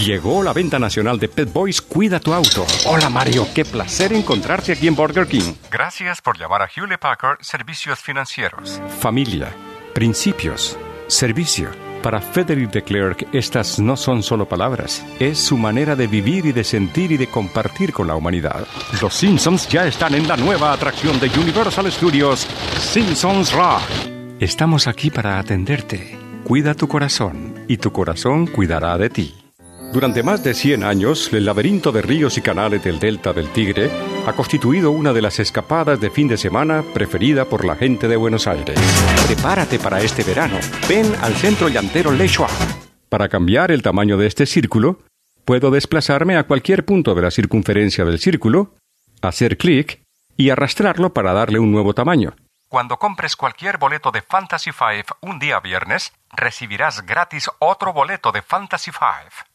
Llegó la venta nacional de Pep Boys Cuida tu Auto. Hola Mario, qué placer encontrarte aquí en Burger King. Gracias por llamar a Hewlett Packard Servicios Financieros. Familia, principios, servicio. Para Frederick de Klerk, estas no son solo palabras. Es su manera de vivir y de sentir y de compartir con la humanidad. Los Simpsons ya están en la nueva atracción de Universal Studios, Simpsons Rock. Estamos aquí para atenderte. Cuida tu corazón y tu corazón cuidará de ti. Durante más de 100 años, el laberinto de ríos y canales del Delta del Tigre ha constituido una de las escapadas de fin de semana preferida por la gente de Buenos Aires. Prepárate para este verano. Ven al Centro Llantero Le Choix. Para cambiar el tamaño de este círculo, puedo desplazarme a cualquier punto de la circunferencia del círculo, hacer clic y arrastrarlo para darle un nuevo tamaño. Cuando compres cualquier boleto de Fantasy Five un día viernes, recibirás gratis otro boleto de Fantasy Five.